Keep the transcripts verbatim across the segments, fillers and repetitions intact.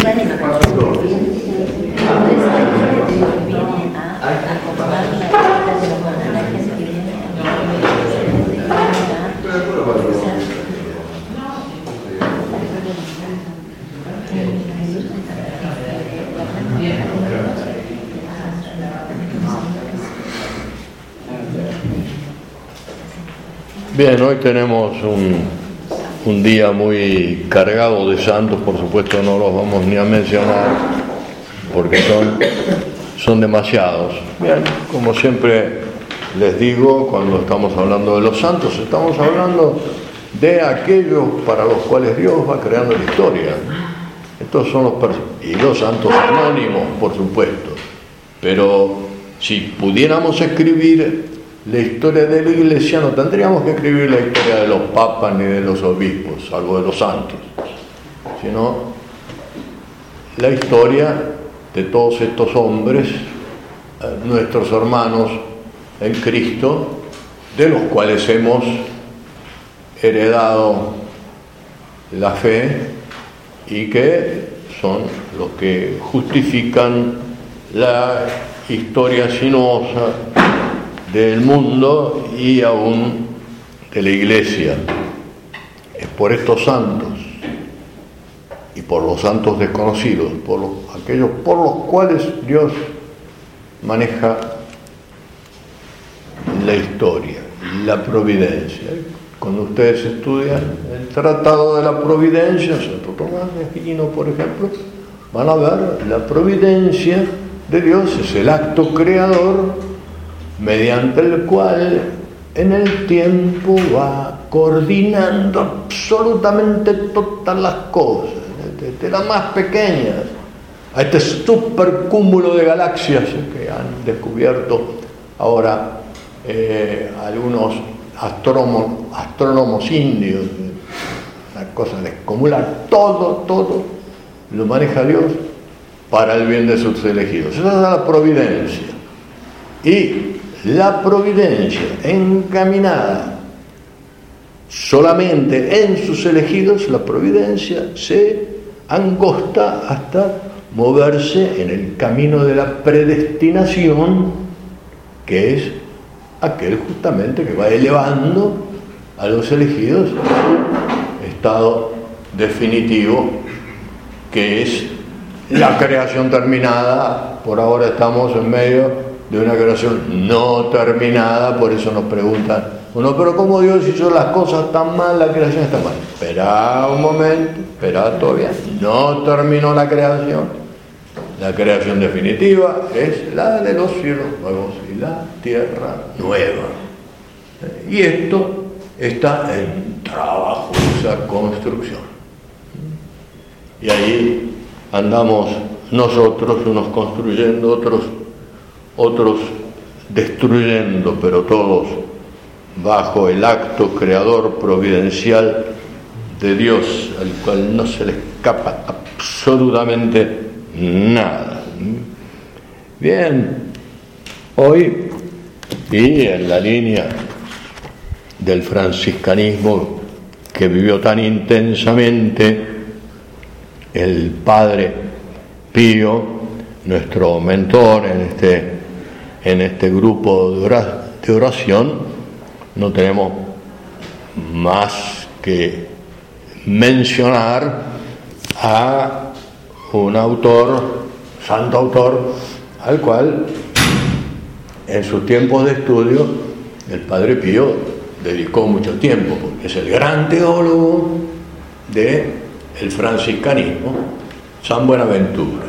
Bien, hoy tenemos un, un día muy cargado de santos, por supuesto no los vamos ni a mencionar porque son, son demasiados. Bien, como siempre les digo, cuando estamos hablando de los santos, estamos hablando de aquellos para los cuales Dios va creando la historia. Estos son los pers- y los santos anónimos, por supuesto. Pero si pudiéramos escribir la historia de la Iglesia, no tendríamos que escribir la historia de los papas ni de los obispos, salvo de los santos, sino la historia de todos estos hombres, nuestros hermanos en Cristo, de los cuales hemos heredado la fe y que son los que justifican la historia sinuosa del mundo y aún de la Iglesia. Es por estos santos y por los santos desconocidos, por los, aquellos por los cuales Dios maneja la historia, la providencia. Cuando ustedes estudian el Tratado de la Providencia, Santo Tomás de Aquino, por ejemplo, van a ver la providencia de Dios, es el acto creador mediante el cual en el tiempo va coordinando absolutamente todas las cosas, desde las más pequeñas a este supercúmulo de galaxias que han descubierto ahora eh, algunos astrónomos, astrónomos indios, una cosa descomunal. Todo, todo lo maneja Dios para el bien de sus elegidos. Esa es la providencia. Y la providencia encaminada solamente en sus elegidos, la providencia se angosta hasta moverse en el camino de la predestinación, que es aquel justamente que va elevando a los elegidos a su estado definitivo, que es la creación terminada. Por ahora estamos en medio de una creación no terminada, por eso nos preguntan, bueno, pero ¿cómo Dios hizo las cosas tan mal, la creación está mal? Espera un momento, espera todavía, no terminó la creación. La creación definitiva es la de los cielos nuevos y la tierra nueva. Y esto está en trabajo, esa construcción. Y ahí andamos nosotros, unos construyendo, otros otros destruyendo, pero todos bajo el acto creador providencial de Dios, al cual no se le escapa absolutamente nada. Bien, hoy, y en la línea del franciscanismo que vivió tan intensamente el Padre Pío, nuestro mentor en este en este grupo de oración, no tenemos más que mencionar a un autor, santo autor, al cual en sus tiempos de estudio el Padre Pío dedicó mucho tiempo, porque es el gran teólogo del franciscanismo, San Buenaventura.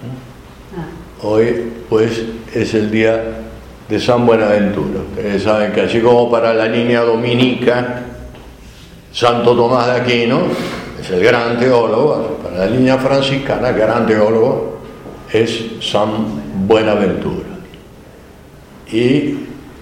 Hoy, pues, es el día de San Buenaventura. Ustedes saben que así como para la línea dominica, Santo Tomás de Aquino es el gran teólogo, para la línea franciscana, el gran teólogo es San Buenaventura. Y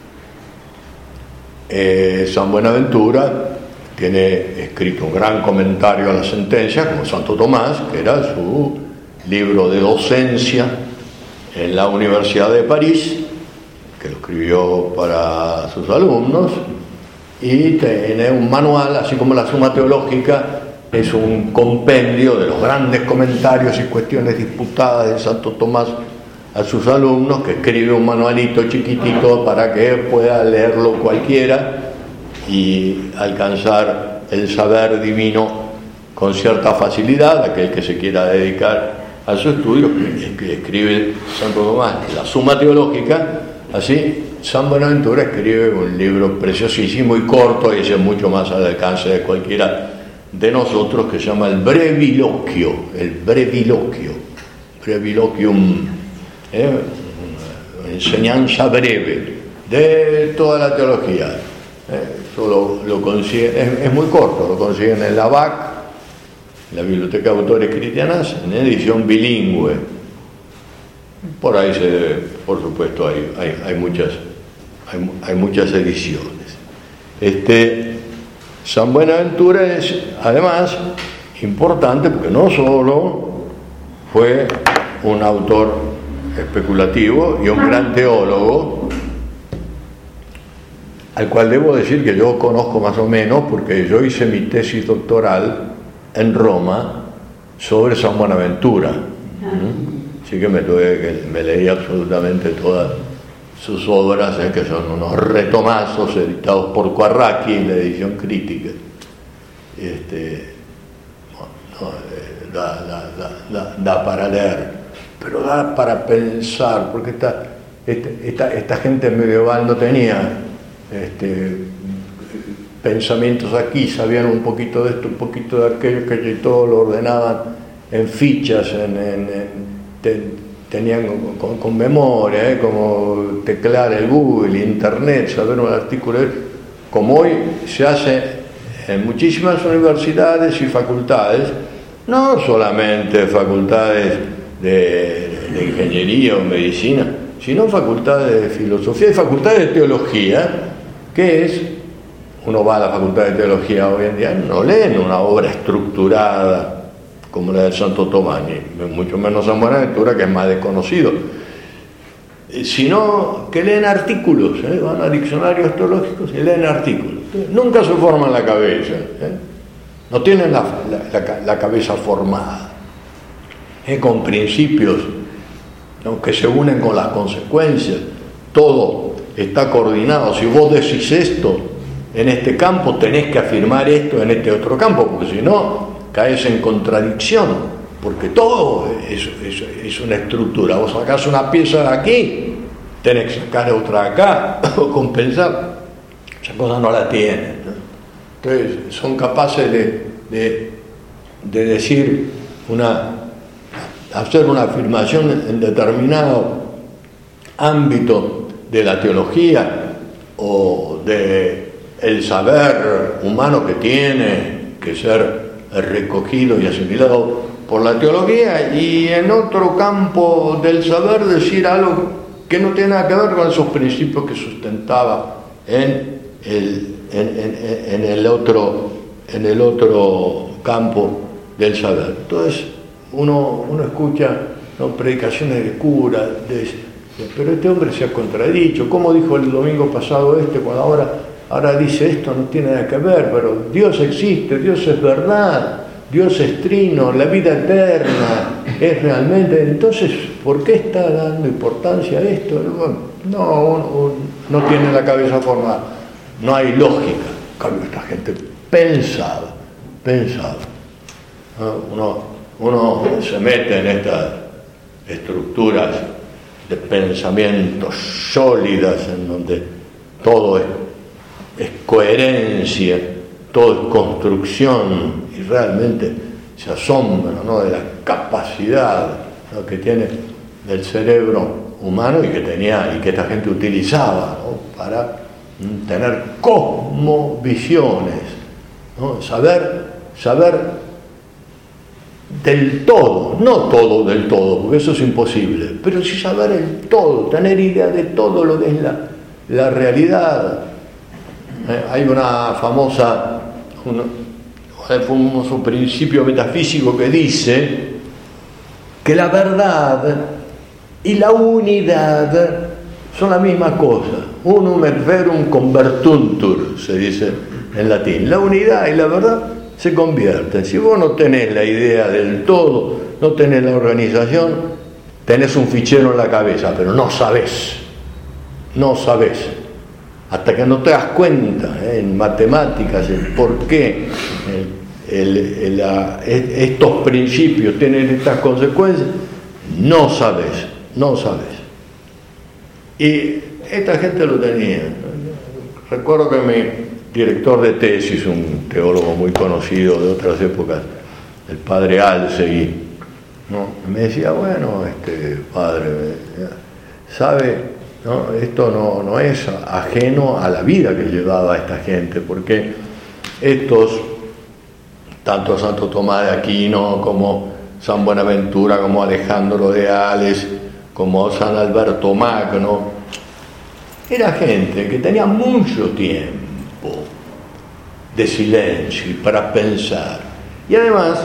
eh, San Buenaventura tiene escrito un gran comentario a la sentencia, como Santo Tomás, que era su libro de docencia en la Universidad de París, que lo escribió para sus alumnos, y tiene un manual, así como la Suma Teológica es un compendio de los grandes comentarios y cuestiones disputadas de Santo Tomás a sus alumnos, que escribe un manualito chiquitito para que pueda leerlo cualquiera y alcanzar el saber divino con cierta facilidad. Aquel que se quiera dedicar a su estudio, que escribe Santo Tomás la Suma Teológica. Así San Buenaventura escribe un libro preciosísimo y corto, y ese es mucho más al alcance de cualquiera de nosotros, que se llama el Breviloquio, el Breviloquio, Breviloquium, ¿eh? enseñanza breve de toda la teología. ¿eh? Eso lo, lo consiguen, es, es muy corto, lo consiguen en la B A C, la Biblioteca de Autores Cristianas, en edición bilingüe. Por ahí, se, por supuesto, hay, hay, hay, muchas, hay, hay muchas ediciones. Este, San Buenaventura es, además, importante porque no solo fue un autor especulativo y un gran teólogo, al cual debo decir que yo conozco más o menos, porque yo hice mi tesis doctoral en Roma sobre San Buenaventura. ¿Mm? Así que me, tuve, que me leí absolutamente todas sus obras, ¿eh? que son unos retomazos editados por Coarraqui en la edición crítica. Este, no, eh, da, da, da, da, da para leer, pero da para pensar, porque esta, esta, esta, esta gente medieval no tenía este, pensamientos aquí, sabían un poquito de esto, un poquito de aquello, que todo lo ordenaban en fichas, en, en, en te, tenían con, con memoria, ¿eh? como teclear el Google, Internet, saber un artículo, como hoy se hace en muchísimas universidades y facultades, no solamente facultades de, de ingeniería o medicina, sino facultades de filosofía y facultades de teología, que es, uno va a la facultad de teología hoy en día, no leen una obra estructurada como la de Santo Tomás, ni mucho menos San Buenaventura, que es más desconocido, sino que leen artículos, ¿eh? van a diccionarios teológicos y leen artículos. Nunca se forman la cabeza, ¿eh? no tienen la, la, la, la cabeza formada, ¿eh? con principios, ¿no? que se unen con las consecuencias, todo está coordinado. Si vos decís esto en este campo, tenés que afirmar esto en este otro campo, porque si no, caes en contradicción, porque todo es, es, es una estructura. Vos sacás una pieza de aquí, tenés que sacar otra de acá, o compensar. Esa cosa no la tienen, ¿no? Entonces, son capaces de, de, de decir una, hacer una afirmación en determinado ámbito de la teología o de el saber humano que tiene que ser recogido y asimilado por la teología, y en otro campo del saber decir algo que no tiene nada que ver con esos principios que sustentaba en el, en, en, en el otro en el otro campo del saber. Entonces uno, uno escucha, ¿no? predicaciones de curas, de, de, pero este hombre se ha contradicho, ¿cómo dijo el domingo pasado este, cuando ahora Ahora dice esto, no tiene nada que ver, pero Dios existe, Dios es verdad, Dios es trino, la vida eterna es realmente. Entonces, ¿por qué está dando importancia a esto? No, no, no tiene la cabeza formada, no hay lógica. En cambio, esta gente pensaba, pensaba. Uno, uno se mete en estas estructuras de pensamientos sólidas en donde todo es es coherencia, todo es construcción, y realmente se asombra, ¿no? de la capacidad, ¿no? que tiene el cerebro humano y que tenía y que esta gente utilizaba, ¿no? para mm, tener cosmovisiones, ¿no? saber saber del todo, no todo del todo, porque eso es imposible, pero sí saber el todo, tener idea de todo lo que es la, la realidad. Eh, hay una famosa, un, un famoso principio metafísico que dice que la verdad y la unidad son la misma cosa. Unum et verum convertuntur, se dice en latín. La unidad y la verdad se convierten. Si vos no tenés la idea del todo, no tenés la organización, tenés un fichero en la cabeza, pero no sabés, no sabés. Hasta que no te das cuenta, ¿eh? en matemáticas, el por qué el, el, el, la, estos principios tienen estas consecuencias, no sabés, no sabés. Y esta gente lo tenía. Recuerdo que mi director de tesis, un teólogo muy conocido de otras épocas, el padre Alsegui, ¿no? me decía, bueno, este padre, sabe, ¿no? esto no, no es ajeno a la vida que llevaba esta gente, porque estos, tanto Santo Tomás de Aquino como San Buenaventura, como Alejandro de Ales, como San Alberto Magno, era gente que tenía mucho tiempo de silencio y para pensar, y además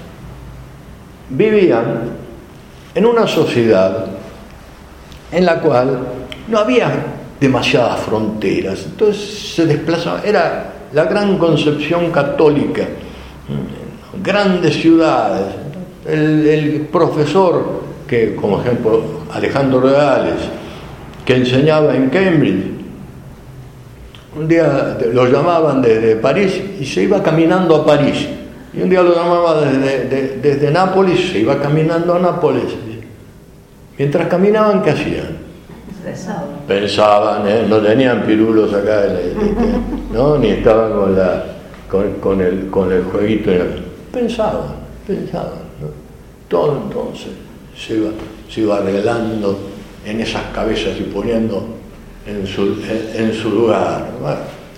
vivían en una sociedad en la cual no había demasiadas fronteras, entonces se desplazaban, era la gran concepción católica, grandes ciudades. El, el profesor que, como ejemplo, Alejandro de Ales, que enseñaba en Cambridge, un día lo llamaban desde París y se iba caminando a París, y un día lo llamaba desde, de, desde Nápoles, se iba caminando a Nápoles. Mientras caminaban, ¿qué hacían? Pensaban, Pensaban, ¿eh? no tenían pirulos acá, ¿no? Ni estaban con, la, con, con, el, con el jueguito, pensaban, pensaban, ¿no? Todo entonces se iba, se iba arreglando en esas cabezas y poniendo en su, en, en su lugar. Bueno,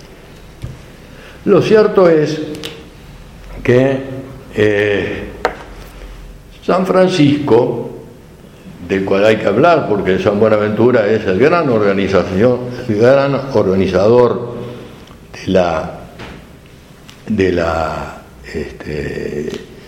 lo cierto es que eh, San Francisco, del cual hay que hablar porque San Buenaventura es el gran organización, el gran organizador de la de la este,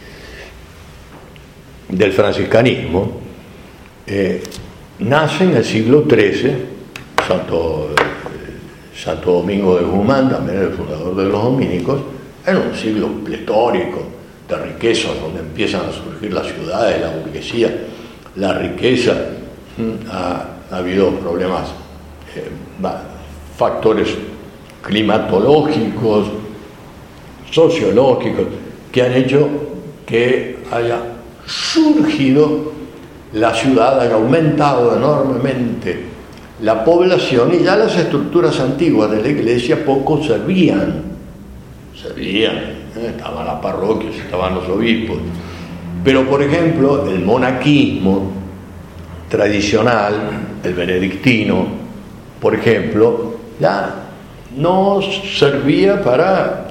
del franciscanismo, eh, nace en el siglo trece, Santo, eh, Santo Domingo de Guzmán, también el fundador de los dominicos, en un siglo pletórico de riquezas, donde empiezan a surgir las ciudades, la burguesía, la riqueza. Ha, ha habido problemas, eh, factores climatológicos, sociológicos, que han hecho que haya surgido la ciudad, ha aumentado enormemente la población, y ya las estructuras antiguas de la iglesia poco servían, servían, ¿eh? estaban las parroquias, estaban los obispos, pero por ejemplo el monaquismo tradicional, el benedictino, por ejemplo, ya no servía para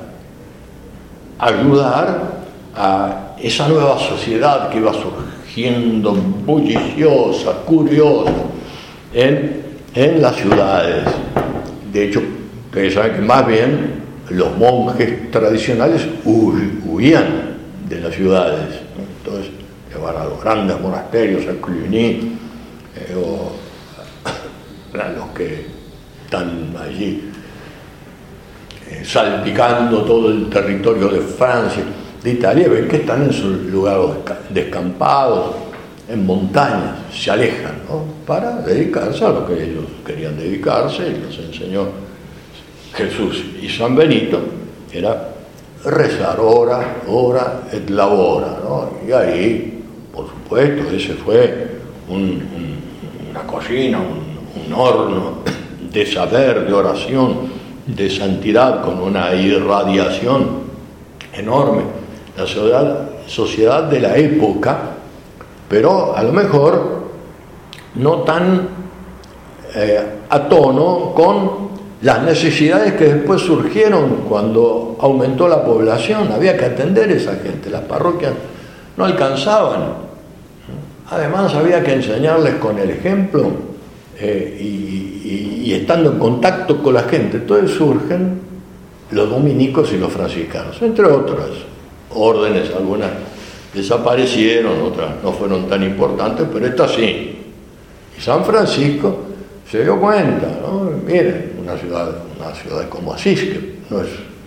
ayudar a esa nueva sociedad que iba surgiendo bulliciosa, curiosa, en, en las ciudades. De hecho, ustedes saben que más bien los monjes tradicionales huían de las ciudades, ¿no? Entonces llevaban a los grandes monasterios, a Cluny, eh, o a los que están allí eh, salpicando todo el territorio de Francia, de Italia, ven que están en sus lugares descampados, en montañas, se alejan, ¿no? Para dedicarse a lo que ellos querían dedicarse, y les enseñó Jesús y San Benito, era rezar ora, ora et labora, ¿no? Y ahí, por supuesto, ese fue un, un, una cocina, un, un horno de saber, de oración, de santidad, con una irradiación enorme. La sociedad, sociedad de la época, pero a lo mejor no tan eh, a tono con las necesidades que después surgieron cuando aumentó la población. Había que atender a esa gente, las parroquias no alcanzaban. Además había que enseñarles con el ejemplo eh, y, y, y estando en contacto con la gente. Entonces surgen los dominicos y los franciscanos, entre otras órdenes. Algunas desaparecieron, otras no fueron tan importantes, pero esta sí. Y San Francisco se dio cuenta, ¿no? Miren, una ciudad, una ciudad como Asís, que no es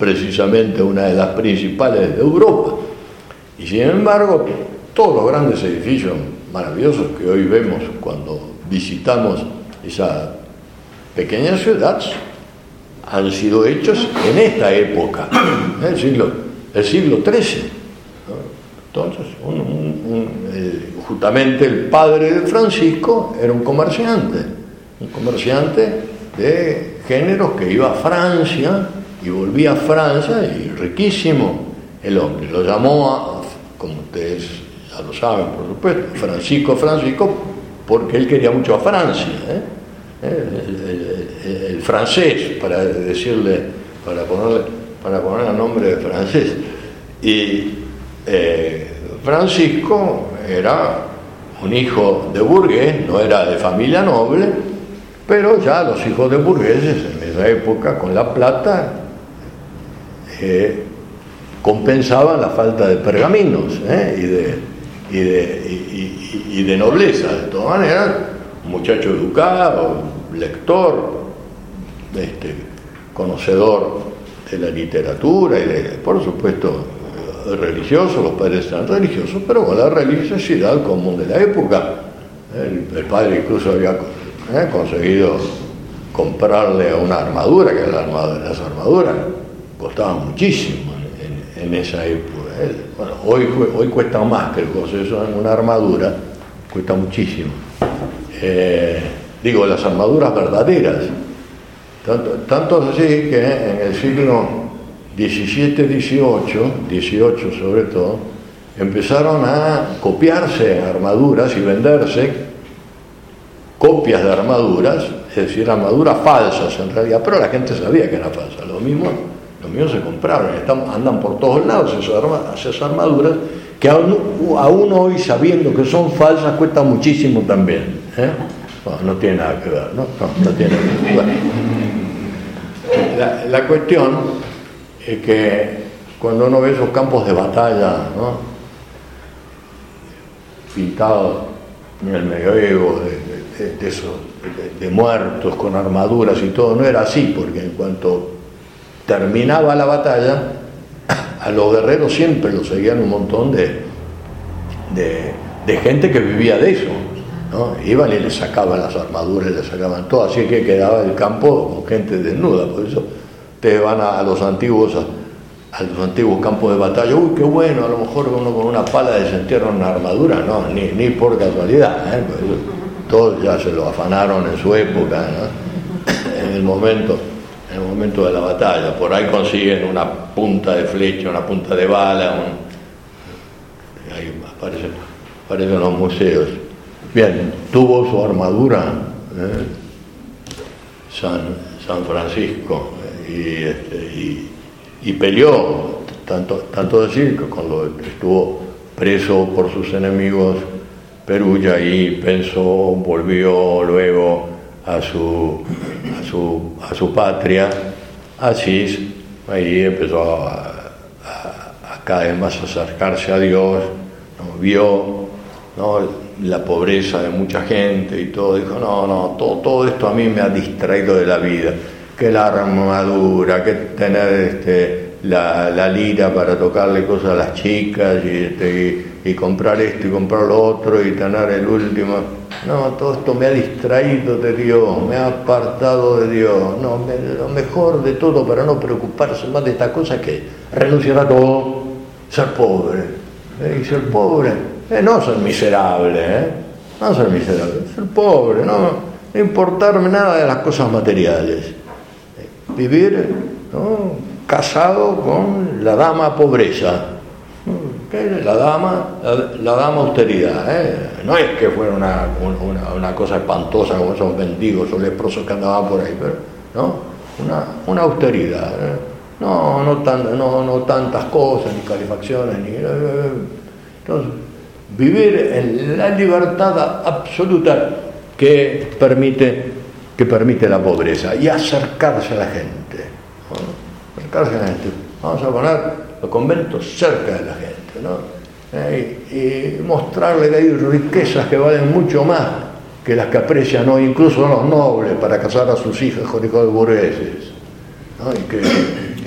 precisamente una de las principales de Europa. Y sin embargo, todos los grandes edificios maravillosos que hoy vemos cuando visitamos esa pequeña ciudad han sido hechos en esta época, el siglo, el siglo trece. Entonces, un, un, un, eh, justamente el padre de Francisco era un comerciante, un comerciante de géneros que iba a Francia y volvía a Francia, y riquísimo el hombre. Lo llamó, a, como ustedes ya lo saben, por supuesto, Francisco Francisco, porque él quería mucho a Francia, ¿eh? El, el, el, el francés, para decirle, para ponerle, para poner el nombre de francés. Y eh, Francisco era un hijo de burgués, no era de familia noble, pero ya los hijos de burgueses en esa época, con la plata, eh, compensaban la falta de pergaminos, ¿eh? y, de, y, de, y, y, y de nobleza. De todas maneras, un muchacho educado, lector, este, conocedor de la literatura y de, por supuesto, religioso, los padres eran religiosos, pero con la religiosidad común de la época. El, el padre incluso había eh, conseguido comprarle una armadura, que la armadura, las armaduras costaban muchísimo en, en esa época. Eh. Bueno, hoy, hoy cuesta más que el proceso en una armadura, cuesta muchísimo. Eh, digo, las armaduras verdaderas. Tanto, tanto así que en el siglo diecisiete, dieciocho, dieciocho sobre todo, empezaron a copiarse armaduras y venderse copias de armaduras, es decir, armaduras falsas en realidad, pero la gente sabía que eran falsas. Lo mismo, lo mismo se compraron, están, andan por todos lados esas, arma, esas armaduras que aún, aún hoy, sabiendo que son falsas, cuestan muchísimo también, ¿eh? Bueno, no tiene nada que ver, ¿no? No, no tiene nada que ver. La, la cuestión es que cuando uno ve esos campos de batalla, ¿no?, pintados en el medioevo de, de, de esos de, de muertos con armaduras y todo, no era así, porque en cuanto terminaba la batalla, a los guerreros siempre los seguían un montón de, de, de gente que vivía de eso, ¿no? Iban y les sacaban las armaduras, les sacaban todo, así que quedaba el campo con gente desnuda. Por eso ustedes van a, a los antiguos a, a los antiguos campos de batalla, uy, qué bueno, a lo mejor uno con una pala desentierra una armadura, no, ni, ni por casualidad, ¿eh? Pues eso, todos ya se lo afanaron en su época, ¿no? en el momento en el momento de la batalla. Por ahí consiguen una punta de flecha, una punta de bala, un, ahí aparecen, aparecen los museos. Bien, tuvo su armadura, ¿eh? San, San Francisco, y, este, y, y peleó, tanto, tanto decir que cuando estuvo preso por sus enemigos, Perugia, y pensó, volvió luego a su, a su, a su patria, Asís, ahí empezó a, a, a cada vez más acercarse a Dios, ¿no? Vio, ¿no?, la pobreza de mucha gente y todo, dijo, no, no, todo, todo esto a mí me ha distraído de la vida, que la armadura, que tener este, la, la lira para tocarle cosas a las chicas, y, este, y, y comprar esto y comprar lo otro y tener el último, no, todo esto me ha distraído de Dios, me ha apartado de Dios, no, me, lo mejor de todo para no preocuparse más de esta cosa que renunciar a todo, ser pobre, ¿eh? Y ser pobre, Eh, no ser miserable, ¿eh? no ser miserable, ser pobre, no, no importarme nada de las cosas materiales, eh, vivir, ¿no?, casado con la dama pobreza, ¿qué es la dama? La, la dama austeridad, ¿eh? No es que fuera una, una, una cosa espantosa como esos mendigos o leprosos que andaban por ahí, pero no, una, una austeridad, ¿eh? no, no, tan, no, no tantas cosas, ni calefacciones, ni... Entonces, vivir en la libertad absoluta que permite, que permite la pobreza, y acercarse a la gente, ¿no? Acercarse a la gente. Vamos a poner los conventos cerca de la gente, ¿no? Eh, y, y mostrarle que hay riquezas que valen mucho más que las que aprecian hoy incluso los nobles para casar a sus hijas con hijos de burgueses, ¿no? Y que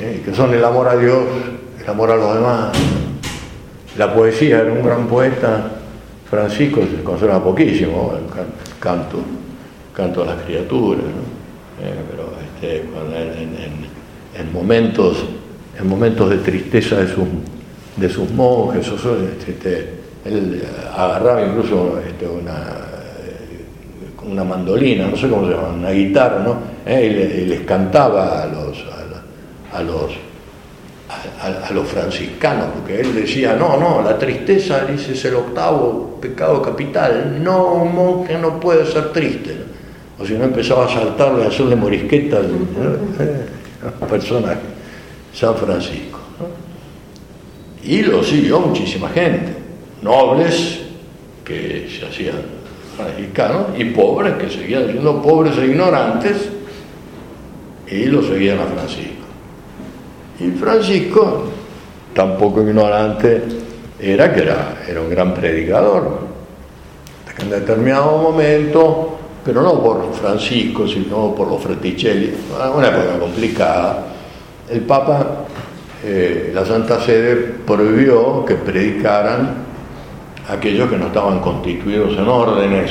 ¿eh? Que son el amor a Dios, el amor a los demás. La poesía, era un gran poeta, Francisco, se conserva poquísimo, el canto, canto a las criaturas, ¿no? eh, pero este, en, en, en, momentos, en momentos de tristeza de sus, de sus monjes, este, él agarraba incluso este, una, una mandolina, no sé cómo se llama, una guitarra, ¿no? Eh, y, le, y les cantaba a los, a, a los A, a los franciscanos, porque él decía, no, no, la tristeza, dice, es el octavo pecado capital, no, un monje no puede ser triste, ¿no? O si no empezaba a saltarle, a hacerle morisquetas, ¿no? Personas, San Francisco, ¿no? Y lo siguió muchísima gente, nobles que se hacían franciscanos y pobres que seguían siendo pobres e ignorantes y lo seguían a Francisco. Y Francisco, tampoco ignorante era, que era, era un gran predicador. En determinado momento, pero no por Francisco, sino por los Fraticelli, una época complicada, el Papa, eh, la Santa Sede, prohibió que predicaran aquellos que no estaban constituidos en órdenes,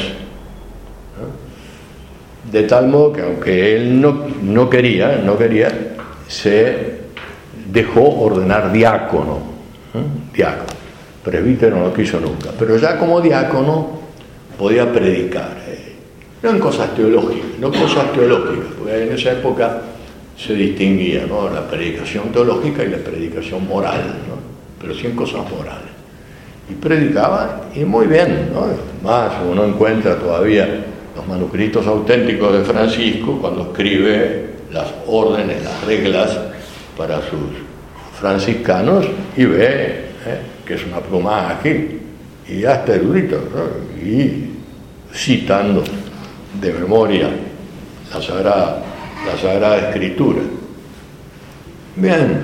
¿no? De tal modo que, aunque él no, no quería, no quería, se dejó ordenar diácono, ¿eh? diácono, presbítero no lo quiso nunca, pero ya como diácono podía predicar, eh, no en cosas teológicas, no cosas teológicas, porque en esa época se distinguía, ¿no?, la predicación teológica y la predicación moral, ¿no?, pero sí en cosas morales, y predicaba, y muy bien, ¿no? Más, uno encuentra todavía los manuscritos auténticos de Francisco cuando escribe las órdenes, las reglas para sus franciscanos, y ve eh, que es una pluma ágil y hasta erudito, ¿no? Y citando de memoria la Sagrada, la Sagrada Escritura. Bien,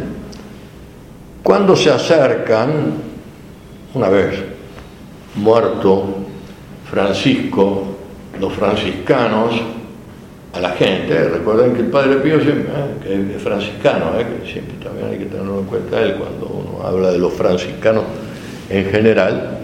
cuando se acercan, una vez muerto Francisco, los franciscanos, a la gente, recuerden que el Padre Pío siempre, eh, que es franciscano, eh, que siempre también hay que tenerlo en cuenta él cuando uno habla de los franciscanos en general.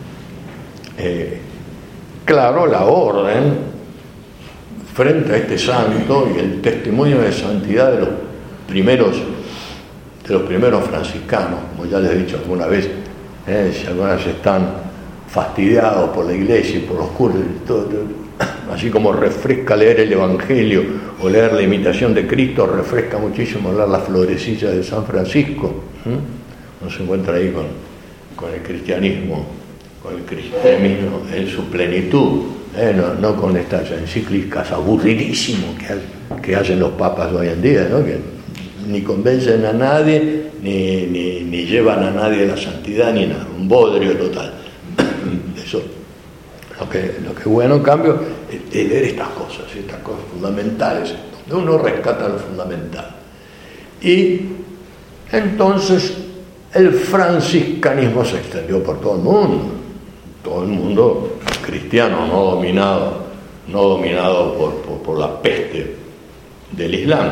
Eh, claro, la orden frente a este santo y el testimonio de santidad de los primeros, de los primeros franciscanos, como ya les he dicho alguna vez, eh, si algunas vez están fastidiados por la iglesia y por los curas, todo, todo, así como refresca leer el Evangelio o leer la imitación de Cristo, refresca muchísimo leer las florecillas de San Francisco. ¿Mm? Uno se encuentra ahí con, con el cristianismo, con el cristianismo en su plenitud, ¿eh? no, no con estas encíclicas aburridísimas que, que hacen los papas hoy en día, ¿no?, que ni convencen a nadie, ni, ni, ni llevan a nadie a la santidad, ni nada, un bodrio total. Eso. Lo que, lo que es bueno, en cambio, es leer estas cosas, estas cosas fundamentales, donde uno rescata lo fundamental. Y entonces el franciscanismo se extendió por todo el mundo, todo el mundo cristiano, no dominado, no dominado por, por, por la peste del Islam,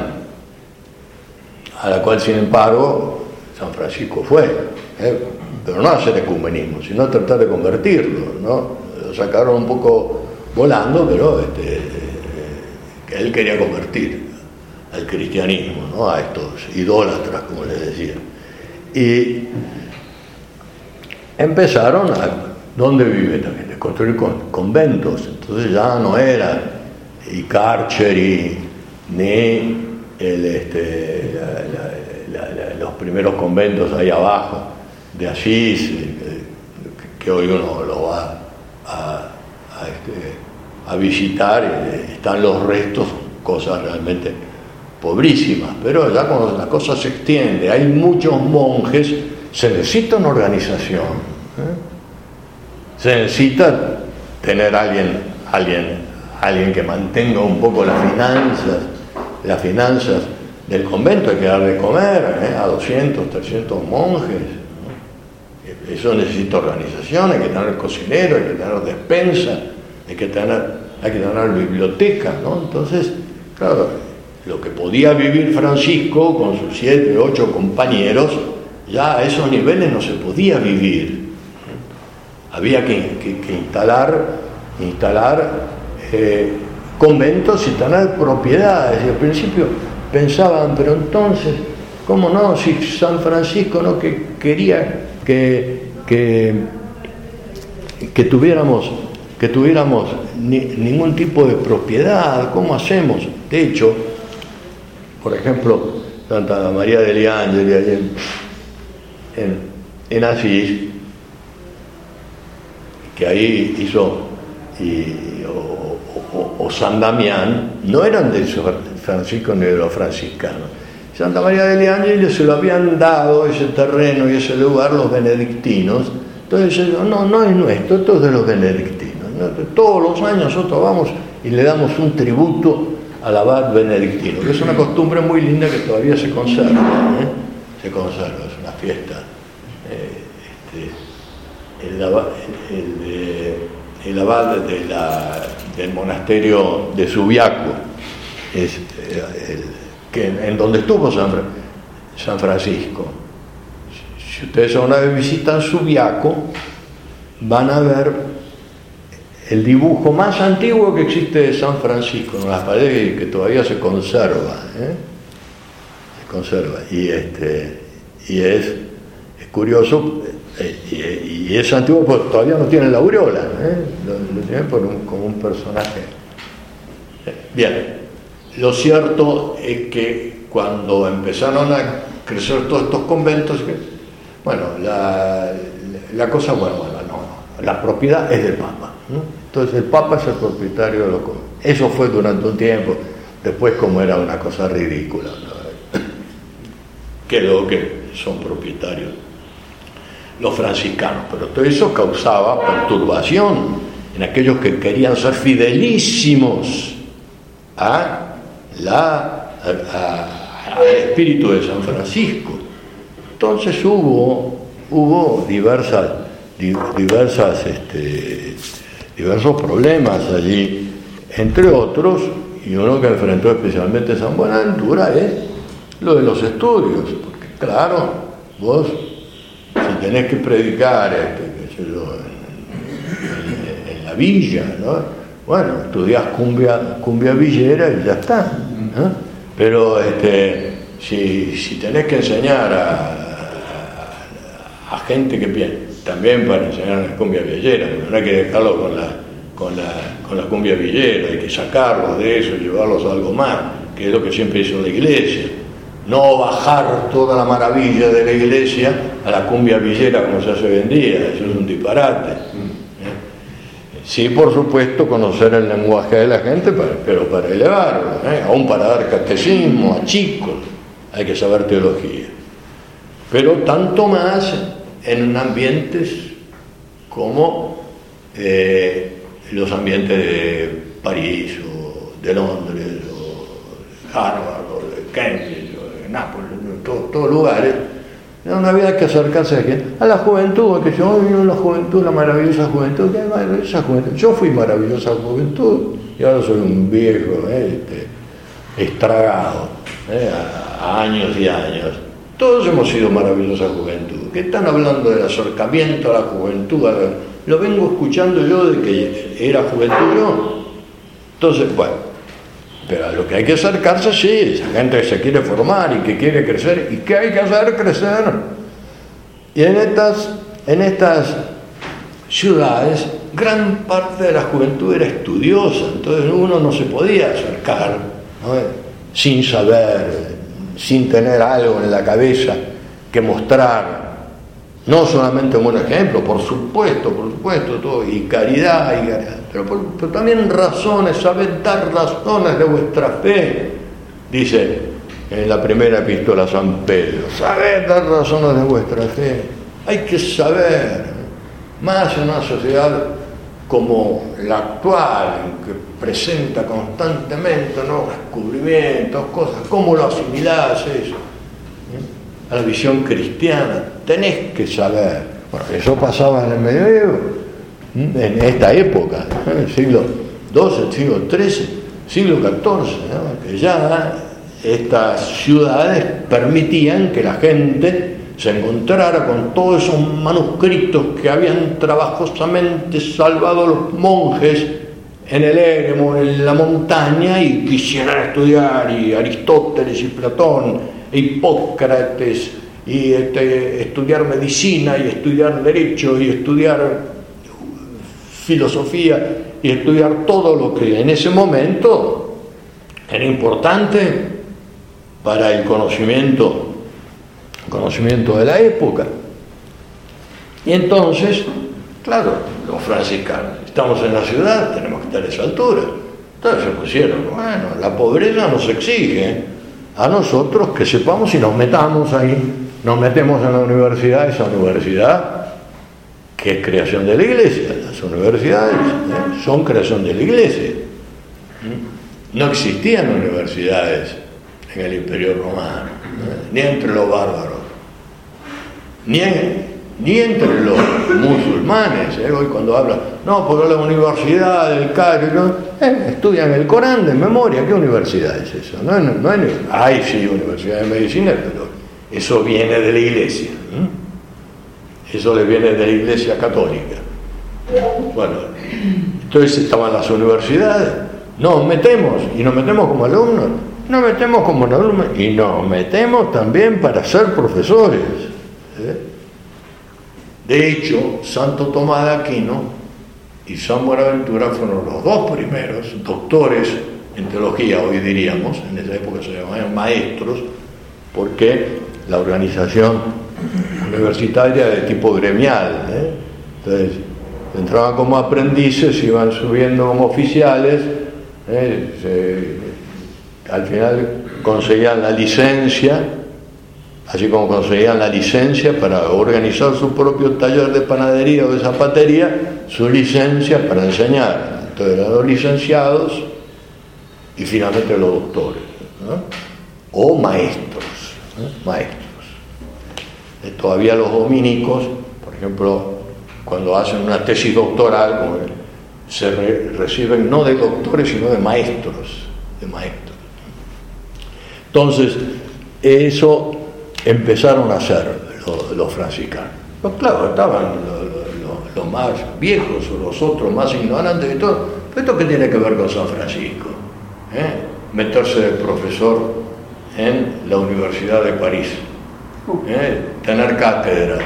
a la cual, sin embargo, San Francisco fue, ¿eh? pero no a hacer ecumenismo, sino a tratar de convertirlo, ¿no? Lo sacaron un poco volando, pero este, eh, que él quería convertir al cristianismo, ¿no?, a estos idólatras, como les decía. Y empezaron a, ¿dónde vive también?, a construir con, conventos. Entonces ya no era y Carceri ni el, este, la, la, la, los primeros conventos ahí abajo de Asís, que, que hoy uno lo va a, a, este, a visitar, y están los restos, cosas realmente pobrísimas, pero ya cuando la cosa se extiende, hay muchos monjes, se necesita una organización, ¿eh? Se necesita tener alguien, alguien, alguien que mantenga un poco las finanzas, las finanzas del convento. Hay que dar de comer, ¿eh?, a doscientos, trescientos monjes, ¿no? Eso necesita organización, hay que tener cocinero, hay que tener despensa, hay que tener, hay que tener biblioteca, ¿no? Entonces, claro, lo que podía vivir Francisco con sus siete, ocho compañeros, ya a esos niveles no se podía vivir. Había que, que, que instalar, instalar eh, conventos, instalar propiedades. Y al principio pensaban, pero entonces, ¿cómo no? Si San Francisco no que quería que, que, que tuviéramos, que tuviéramos ni, ningún tipo de propiedad, ¿cómo hacemos? De hecho, por ejemplo, Santa María degli Angeli en, en, en Asís, que ahí hizo, y, o, o, o San Damián, no eran de Francisco ni de los franciscanos. Santa María degli Angeli se lo habían dado ese terreno y ese lugar los benedictinos. Entonces ellos, no, no es nuestro, esto es de los benedictinos, ¿no? Todos los años nosotros vamos y le damos un tributo al abad benedictino, que es una costumbre muy linda que todavía se conserva, ¿eh? Se conserva, es una fiesta. Eh, este, el, abad, el, el, el abad de la, del monasterio de Subiaco, es, el, que, en donde estuvo San, San Francisco. Si ustedes una vez visitan Subiaco, van a ver el dibujo más antiguo que existe de San Francisco en las paredes, que todavía se conserva, ¿eh? se conserva y este y es, es curioso, eh, y, y es antiguo porque todavía no tiene la aureola, ¿eh? lo, lo tiene por un, como un personaje. Bien, lo cierto es que cuando empezaron a crecer todos estos conventos, bueno, la, la cosa, bueno, bueno no, la propiedad es del Papa, ¿no? Entonces el Papa es el propietario de los conventos. Eso fue durante un tiempo. Después, como era una cosa ridícula, ¿no? Quedó que son propietarios los franciscanos, pero todo eso causaba perturbación en aquellos que querían ser fidelísimos a la, a, a, al espíritu de San Francisco. Entonces hubo, hubo diversas, diversas este, diversos problemas allí, entre otros, y uno que enfrentó especialmente San Buenaventura es lo de los estudios, porque claro, vos si tenés que predicar este, qué sé yo, en, en, en la villa, ¿no? Bueno, estudiás cumbia, cumbia villera y ya está, ¿no? Pero este, si, si tenés que enseñar a, a, a gente que piensa, también para enseñar la cumbia villera, no hay que dejarlo con la, con, la, con la cumbia villera, hay que sacarlos de eso y llevarlos a algo más, que es lo que siempre hizo la Iglesia. No bajar toda la maravilla de la Iglesia a la cumbia villera como se hace hoy en día, eso es un disparate. ¿Eh? Sí, por supuesto, conocer el lenguaje de la gente, para, pero para elevarlo, ¿eh? Aún para dar catecismo a chicos, hay que saber teología. Pero tanto más en ambientes como eh, los ambientes de París o de Londres o de Harvard o de Cambridge o de Nápoles, todos todo lugares donde había que acercarse a, gente, a la juventud, que yo vino la juventud, la maravillosa juventud, qué maravillosa juventud. Yo fui maravillosa juventud y ahora soy un viejo eh, este, estragado eh, a, a años y años. Todos hemos sido maravillosa juventud. ¿Qué están hablando del acercamiento a la juventud? A la... Lo vengo escuchando yo de que era juventud yo. Entonces, bueno, pero a lo que hay que acercarse, sí, esa gente que se quiere formar y que quiere crecer. ¿Y qué hay que hacer? Crecer. Y en estas, en estas ciudades, gran parte de la juventud era estudiosa. Entonces uno no se podía acercar, ¿no? Sin saber, sin tener algo en la cabeza que mostrar, no solamente un buen ejemplo, por supuesto, por supuesto, todo, y caridad, y caridad pero, pero también razones, sabed dar razones de vuestra fe, dice en la primera epístola a San Pedro, sabed dar razones de vuestra fe, hay que saber, más en una sociedad como la actual, que presenta constantemente nuevos descubrimientos, cosas, ¿cómo lo asimilás eso? ¿Eh? A la visión cristiana, tenés que saber. Bueno, eso pasaba en el medioevo, en esta época, ¿eh? El siglo doce, el siglo trece, siglo catorce, ¿no? Que ya estas ciudades permitían que la gente se encontrara con todos esos manuscritos que habían trabajosamente salvado los monjes en el eremo, en la montaña, y quisieran estudiar y Aristóteles y Platón e Hipócrates, y este, estudiar medicina y estudiar derecho y estudiar filosofía y estudiar todo lo que en ese momento era importante para el conocimiento, conocimiento de la época. Y entonces, claro, los franciscanos, estamos en la ciudad, tenemos que estar a esa altura. Entonces se pusieron, bueno, la pobreza nos exige a nosotros que sepamos y nos metamos ahí, nos metemos en la universidad, esa universidad que es creación de la Iglesia. Las universidades ¿eh? son creación de la Iglesia. No existían universidades en el Imperio Romano, ¿eh? ni entre los bárbaros, ni, en, ni entre los musulmanes. ¿eh? Hoy cuando hablan, no, porque la universidad del Cairo, eh, estudian el Corán de memoria. ¿Qué universidad es eso? No, no, no hay, hay sí universidad de medicina, pero eso viene de la Iglesia. ¿eh? Eso le viene de la Iglesia católica. Bueno, entonces estaban las universidades. Nos metemos, y nos metemos como alumnos, nos metemos como alumnos, y nos metemos también para ser profesores. ¿eh? De hecho, Santo Tomás de Aquino y San Buenaventura fueron los dos primeros doctores en teología, hoy diríamos, en esa época se llamaban maestros, porque la organización universitaria de tipo gremial, ¿eh? Entonces entraban como aprendices, iban subiendo como oficiales, ¿eh? Se, al final conseguían la licencia, así como conseguían la licencia para organizar su propio taller de panadería o de zapatería, su licencia para enseñar. Entonces eran los licenciados y finalmente los doctores, ¿no? O maestros, ¿eh? maestros. Todavía los dominicos, por ejemplo, cuando hacen una tesis doctoral, como se re, reciben no de doctores, sino de maestros, de maestros. Entonces, eso empezaron a hacer los, los franciscanos. Pues claro, estaban los, los, los más viejos o los otros más ignorantes y todo. ¿Pero esto qué tiene que ver con San Francisco? ¿Eh? Meterse de profesor en la Universidad de París. ¿Eh? Tener cátedras,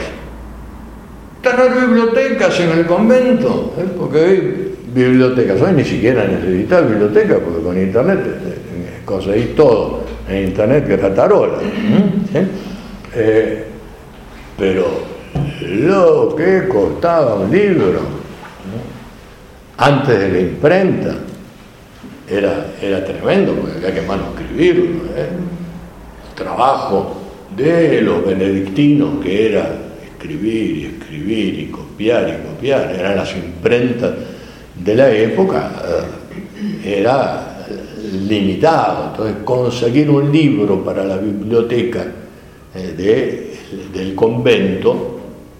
tener bibliotecas en el convento, ¿eh? Porque hoy bibliotecas, hoy ni siquiera necesitas biblioteca, porque con internet eh, conseguís todo en internet que ratarola, ¿eh? Eh, pero lo que costaba un libro, ¿no? Antes de la imprenta era, era tremendo, porque había que manuscribirlo, ¿eh? El trabajo de los benedictinos, que era escribir y escribir y copiar y copiar, eran las imprentas de la época, era limitado. Entonces conseguir un libro para la biblioteca de, del convento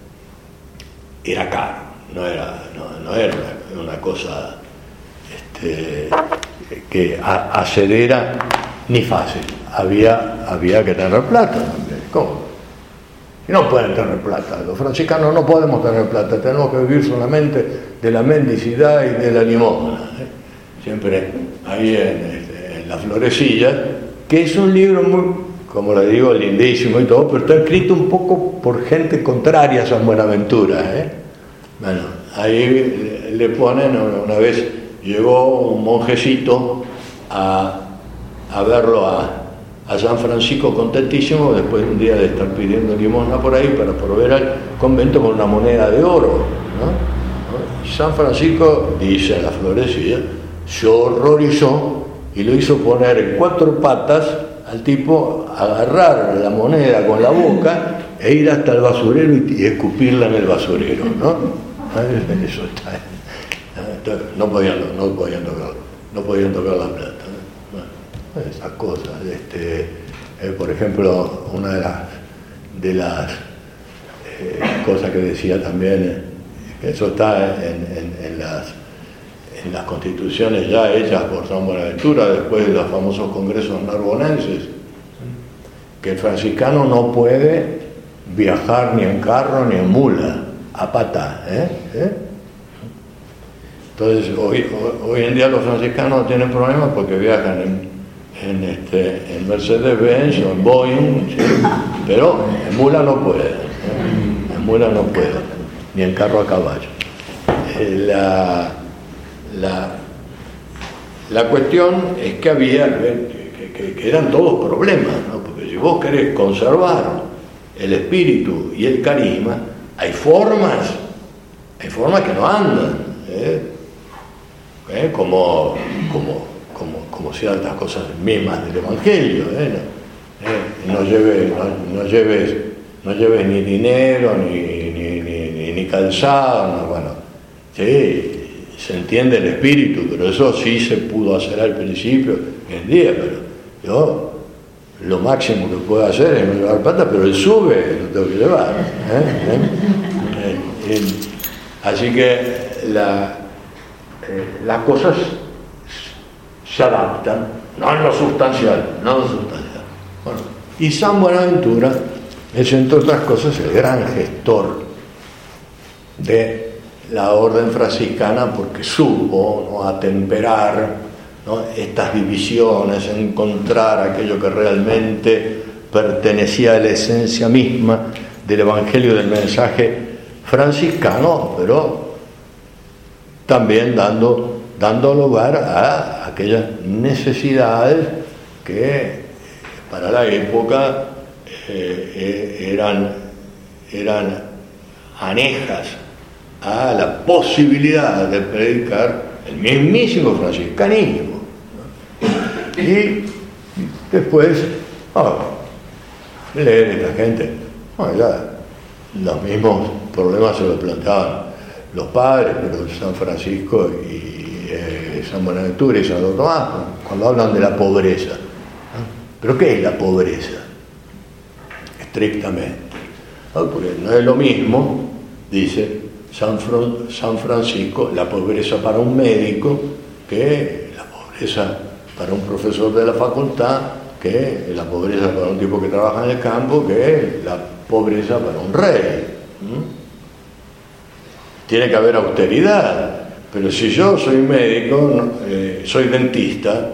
era caro, no era, no, no era una, una cosa este, que accediera ni fácil. Había, había que tener plata también. ¿Cómo? Y no pueden tener plata. Los franciscanos no podemos tener plata. Tenemos que vivir solamente de la mendicidad y de la limosna. ¿eh? Siempre ahí en, en La Florecilla, que es un libro muy, como le digo, lindísimo y todo, pero está escrito un poco por gente contraria a San Buenaventura. ¿eh? Bueno, ahí le ponen, una vez llegó un monjecito a, a verlo a a San Francisco contentísimo, después de un día de estar pidiendo limosna por ahí para proveer al convento con una moneda de oro, ¿no? Y San Francisco, dice La Florecilla, se horrorizó y lo hizo poner en cuatro patas al tipo, agarrar la moneda con la boca e ir hasta el basurero y, y escupirla en el basurero, ¿no? Eso está, no podían, no podían tocar, no podían tocar la plata. Esas cosas, este, eh, por ejemplo, una de las, de las eh, cosas que decía también, eh, que eso está en, en, en, las, en las constituciones ya hechas por San Buenaventura, después de los famosos congresos narbonenses, que el franciscano no puede viajar ni en carro ni en mula, a pata, ¿eh? ¿Eh? Entonces hoy, hoy en día los franciscanos no tienen problemas porque viajan en, en, este, en Mercedes-Benz o en Boeing, ¿sí? Pero en mula no pueden, ¿eh? En mula no pueden, ni en carro a caballo. Eh, la, la, la cuestión es que había, que, que, que eran todos problemas, ¿no? Porque si vos querés conservar el espíritu y el carisma, hay formas, hay formas que no andan, ¿eh? ¿Eh? Como, como, como, como ciertas cosas mismas del Evangelio, ¿eh? No, ¿eh? no, lleves, no, no, lleves, no lleves ni dinero, ni, ni, ni, ni calzado, no, bueno, sí, se entiende el espíritu, pero eso sí se pudo hacer al principio, hoy en día, pero yo lo máximo que puedo hacer es no llevar plata, pero el sube lo tengo que llevar, ¿eh? ¿Eh? Eh, eh, así que la Eh, las cosas se adaptan, no en lo sustancial, no en lo sustancial. Bueno, y San Buenaventura es, entre otras cosas, el gran gestor de la orden franciscana, porque supo, ¿no?, atemperar, ¿no?, estas divisiones, encontrar aquello que realmente pertenecía a la esencia misma del Evangelio, del mensaje franciscano, pero también dando, dando lugar a aquellas necesidades que para la época eh, eran, eran anejas a la posibilidad de predicar el mismísimo franciscanismo, ¿no? Y después, oh, leer esta gente, oh, ya, los mismos problemas se los planteaban los padres, pero San Francisco y eh, San Buenaventura y Santo Tomás, cuando hablan de la pobreza, ¿no? ¿Pero qué es la pobreza? Estrictamente, ¿no? Porque no es lo mismo, dice San, Fran- San Francisco, la pobreza para un médico que la pobreza para un profesor de la facultad, que la pobreza para un tipo que trabaja en el campo, que la pobreza para un rey. ¿Mm? Tiene que haber austeridad, pero si yo soy médico, eh, soy dentista,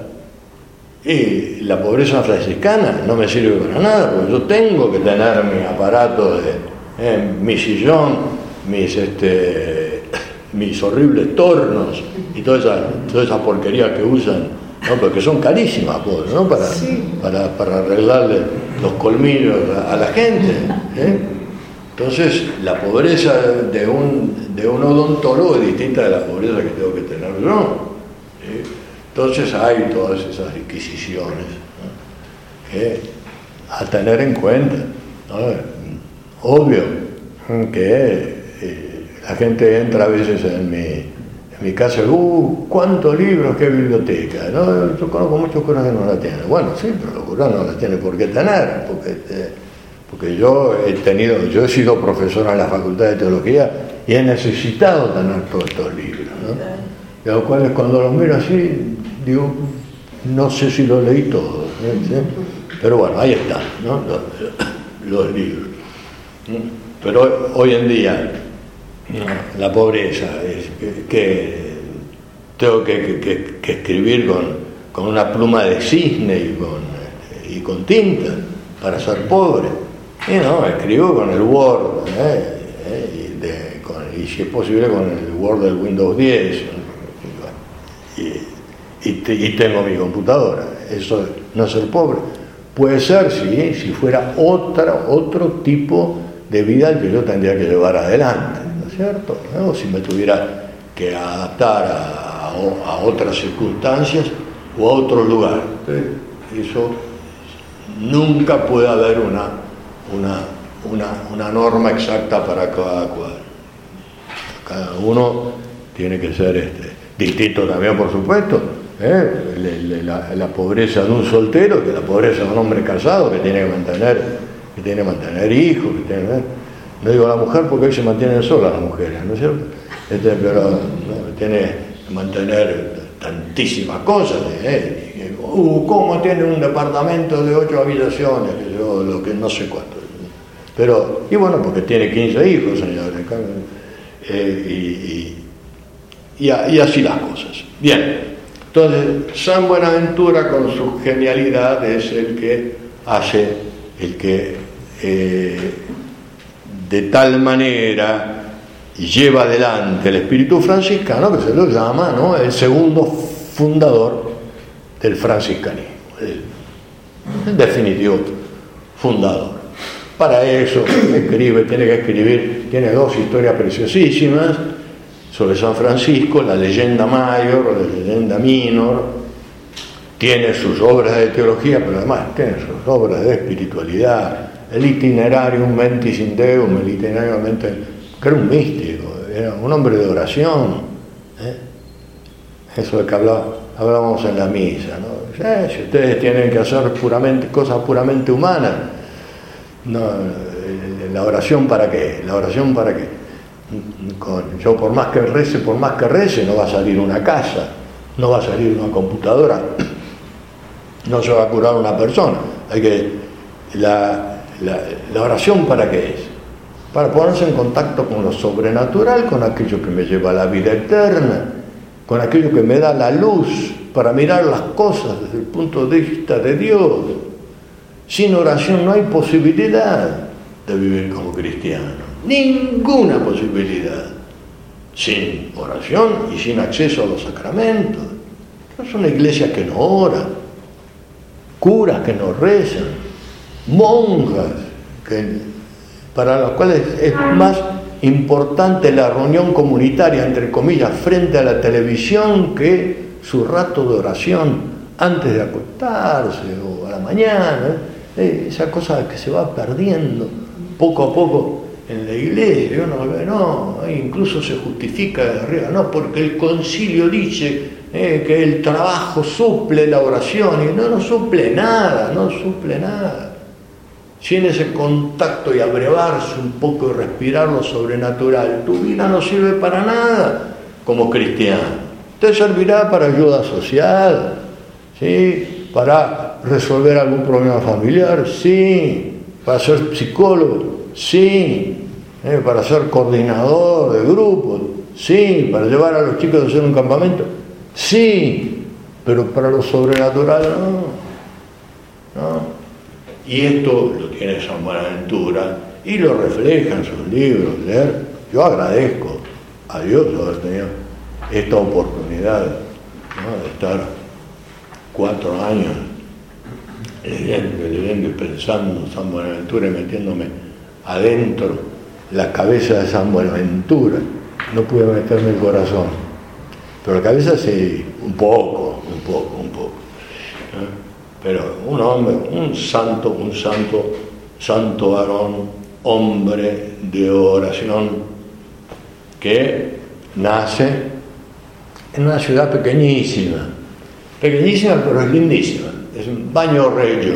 y la pobreza franciscana no me sirve para nada, porque yo tengo que tener mi aparato, de, eh, mi sillón, mis, este, mis horribles tornos y toda esa, toda esa porquería que usan, ¿no? Porque son carísimas, pues, ¿no? Para, sí. para, para arreglarle los colmillos a, a la gente, ¿eh? Entonces, la pobreza de un, de un odontólogo es distinta de la pobreza que tengo que tener yo, ¿sí? Entonces hay todas esas requisiciones, ¿no?, que a tener en cuenta, ¿no? Obvio que eh, la gente entra a veces en mi, en mi casa y uh, ¿cuántos libros, qué biblioteca? ¿No? Yo conozco muchos curas que no la tienen. Bueno, sí, pero los curas no la tienen por qué tener, porque... Eh, Porque yo he tenido, yo he sido profesor en la Facultad de Teología y he necesitado tener todos estos libros, ¿no? De los cuales cuando los miro así, digo, no sé si los leí todos, ¿sí? Pero bueno, ahí están, ¿no? Los, los libros. Pero hoy en día, la pobreza es que, que tengo que, que, que escribir con, con una pluma de cisne y con, y con tinta para ser pobre. Y no, escribo con el Word, ¿eh? ¿Eh? Y, de, con, y si es posible con el Word del Windows diez, y, y, te, y tengo mi computadora. Eso no es ser pobre. Puede ser, sí, si fuera otra, otro tipo de vida el que yo tendría que llevar adelante, ¿no es cierto? ¿No? O si me tuviera que adaptar a, a, a otras circunstancias o a otro lugar. Entonces, eso nunca puede haber una Una, una, una norma exacta para cada cual. Cada uno tiene que ser este, distinto también, por supuesto, ¿eh? le, le, la, la pobreza de un soltero, que la pobreza de un hombre casado que tiene que mantener, que tiene que mantener hijos, que tiene, ¿eh? No digo la mujer porque hoy se mantienen solas las mujeres, ¿no es cierto? Este, pero no, tiene que mantener tantísimas cosas, ¿eh? uh, ¿cómo tiene un departamento de ocho habitaciones? Que yo, lo que no sé cuánto. Pero, y bueno, porque tiene quince hijos, señores. Eh, y, y, y, y así las cosas. Bien, entonces, San Buenaventura con su genialidad es el que hace, el que eh, de tal manera lleva adelante el espíritu franciscano que se lo llama, ¿no?, el segundo fundador del franciscanismo, el, el definitivo fundador. Para eso escribe, tiene que escribir, tiene dos historias preciosísimas sobre San Francisco, la leyenda mayor, la leyenda minor, tiene sus obras de teología, pero además tiene sus obras de espiritualidad, el Itinerarium Mentis in Deum, el Itinerario Mentis, que era un místico, era un hombre de oración, ¿eh? Eso de que hablaba, hablábamos en la misa, ¿no? Eh, si ustedes tienen que hacer puramente cosas puramente humanas, no, la oración para qué, la oración para qué. Con, yo por más que rece, por más que rece, no va a salir una casa, no va a salir una computadora, no se va a curar una persona. Hay que la, la, la oración para qué es, para ponerse en contacto con lo sobrenatural, con aquello que me lleva a la vida eterna, con aquello que me da la luz para mirar las cosas desde el punto de vista de Dios. Sin oración no hay posibilidad de vivir como cristiano, ninguna posibilidad. Sin oración y sin acceso a los sacramentos. No es una iglesia que no ora, curas que no rezan, monjas que, para las cuales es más importante la reunión comunitaria, entre comillas, frente a la televisión que su rato de oración antes de acostarse o a la mañana. Esa cosa que se va perdiendo poco a poco en la iglesia. Uno ve, no, incluso se justifica de arriba, no, porque el concilio dice eh, que el trabajo suple la oración, y no, no suple nada, no suple nada. Sin ese contacto y abrevarse un poco y respirar lo sobrenatural, tu vida no sirve para nada como cristiano. Te servirá para ayuda social, ¿sí?, para resolver algún problema familiar, sí, para ser psicólogo, sí, eh, para ser coordinador de grupos, sí, para llevar a los chicos a hacer un campamento, sí, pero para lo sobrenatural no, no. Y esto lo tiene San Buenaventura y lo refleja en sus libros. Leer. Yo agradezco a Dios haber tenido esta oportunidad, ¿no?, de estar cuatro años leyendo, leyendo y pensando San Buenaventura y metiéndome adentro la cabeza de San Buenaventura. No pude meterme el corazón, pero la cabeza sí, un poco, un poco, un poco. ¿Eh? Pero un hombre, un santo, un santo, santo varón, hombre de oración, que nace en una ciudad pequeñísima, pequeñísima pero es lindísima, es un Bagnoregio,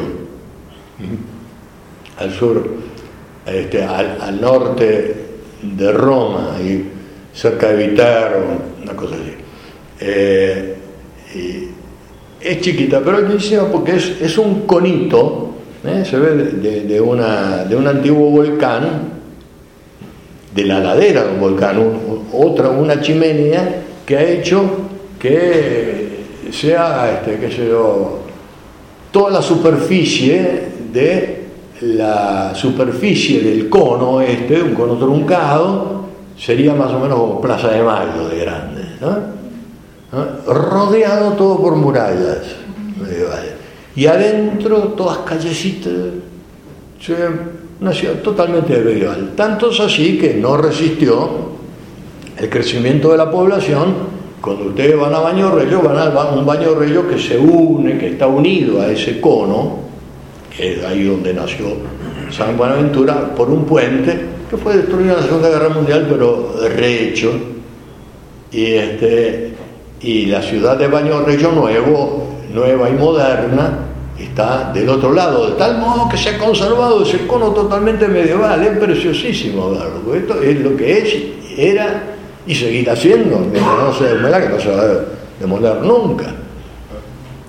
al sur, este, al, al norte de Roma, y cerca de Viterbo, una cosa así. Eh, y es chiquita, pero es lindísima porque es, es un conito, ¿eh? Se ve de, de, una, de un antiguo volcán, de la ladera de un volcán, un, otra, una chimenea que ha hecho que sea, este, qué sé yo, toda la superficie de la superficie del cono este, un cono truncado, sería más o menos como Plaza de Mayo de grande, ¿no? ¿No? Rodeado todo por murallas medievales, y adentro todas callecitas, una ciudad totalmente medieval. Tanto es así que no resistió el crecimiento de la población. Cuando ustedes van a Bagnoregio, van a un Bagnoregio que se une, que está unido a ese cono, que es ahí donde nació San Buenaventura, por un puente que fue destruido en la Segunda Guerra Mundial, pero rehecho. Y este y la ciudad de Bagnoregio nuevo, nueva y moderna, está del otro lado, de tal modo que se ha conservado ese cono totalmente medieval. Es preciosísimo verlo, porque esto es lo que es, era y seguirá siendo, mientras no se demora, que no se va a demoler nunca.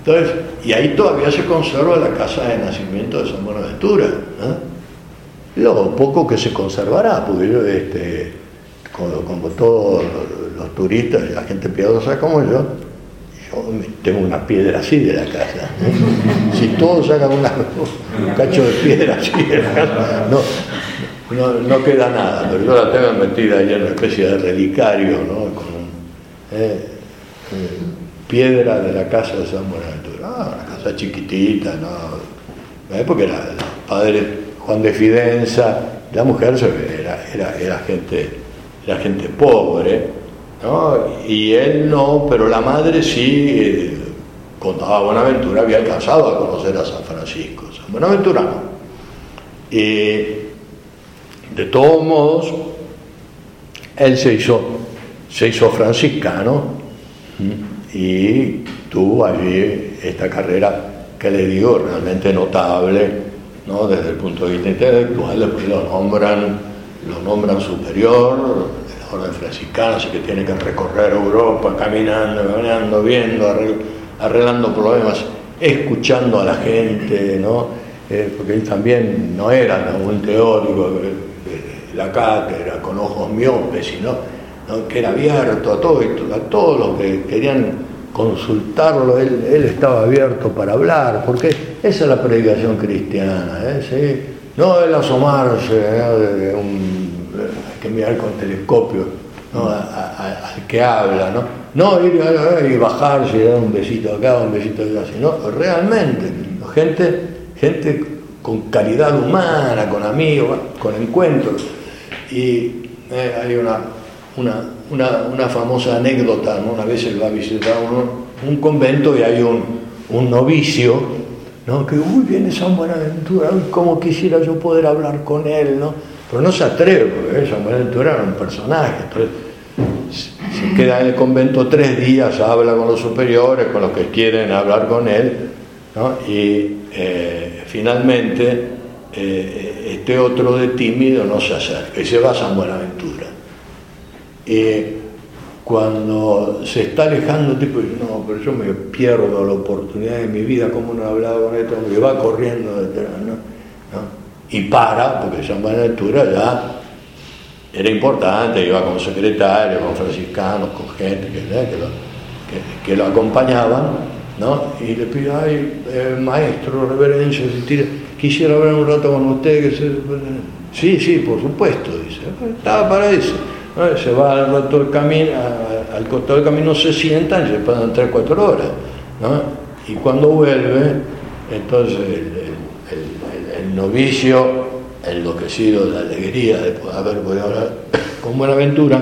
Entonces, y ahí todavía se conserva la casa de nacimiento de San Buenaventura, ¿no? Lo poco que se conservará, porque yo, este, como, como todos los turistas y la gente piadosa como yo, yo tengo una piedra así de la casa, ¿eh? Si todos sacan una, un cacho de piedra así de la casa, no, no, no queda nada, pero yo la tengo metida ahí en una especie de relicario, ¿no? Con un, eh, eh, piedra de la casa de San Buenaventura. Ah, una casa chiquitita, ¿no? ¿Eh? Porque era el padre Juan de Fidenza, la mujer era, era, era gente, era gente pobre, ¿no? Y él no, pero la madre sí, eh, contaba Buenaventura, había alcanzado a conocer a San Francisco. San Buenaventura no. Y de todos modos, él se hizo, se hizo franciscano y tuvo allí esta carrera que le digo realmente notable, ¿no? Desde el punto de vista intelectual. Después lo nombran, lo nombran superior de la orden franciscana, así que tiene que recorrer Europa caminando, caminando, viendo, arreglando problemas, escuchando a la gente, ¿no? Eh, porque él también no era un teórico de la cátedra con ojos miopes, sino, ¿no? Que era abierto a todo, a todos los que querían consultarlo. Él, él estaba abierto para hablar, porque esa es la predicación cristiana, ¿eh? ¿Sí? No el asomarse, ¿no? de, de un, hay que mirar con telescopio, ¿no? Al que habla, ¿no? No ir a, y bajarse y dar un besito acá, un besito allá, sino realmente gente, gente con calidad humana, con amigos, con encuentros. Y eh, hay una, una, una, una famosa anécdota, ¿no? Una vez él va a visitar un, un convento y hay un, un novicio, ¿no? Que, uy, viene San Buenaventura, uy, cómo quisiera yo poder hablar con él, ¿no? Pero no se atreve, porque ¿eh? San Buenaventura era un personaje. Entonces, se queda en el convento tres días, habla con los superiores, con los que quieren hablar con él, ¿no? Y eh, finalmente eh, este otro de tímido no se acerca y se va a San Buenaventura. Y cuando se está alejando, tipo, no, pero yo me pierdo la oportunidad de mi vida, ¿cómo no he hablado con esto? Que va corriendo detrás, ¿no? ¿no? Y para, porque San Buenaventura ya era importante, iba con secretarios, con franciscanos, con gente que, que, lo, que, que lo acompañaban, ¿no? Y le pide, ay, eh, maestro, reverencia, quisiera hablar un rato con usted. Que se... Sí, sí, por supuesto, dice, estaba para eso. ¿No? Se va al rato del camino, al costado del camino se sientan y se pasan tres, cuatro horas, ¿no? Y cuando vuelve, entonces el, el, el, el novicio, enloquecido de la alegría de poder haber podido hablar con Buenaventura,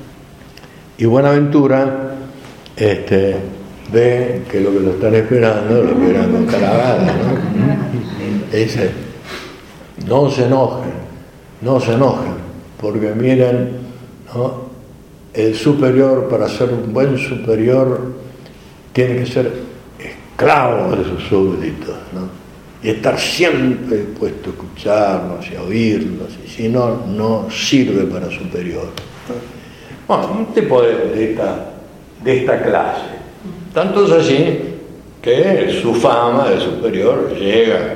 y Buenaventura este, ve que lo que lo están esperando lo esperan con caravana, ¿no? Y dice, no se enojen, no se enojen, porque miren, ¿no? El superior, para ser un buen superior, tiene que ser esclavo de sus súbditos, ¿no? Y estar siempre dispuesto a escucharnos y a oírnos, y si no, no sirve para superior, ¿no? Bueno, un tipo de, de, esta, de esta clase. Tanto es así que su fama de superior llega,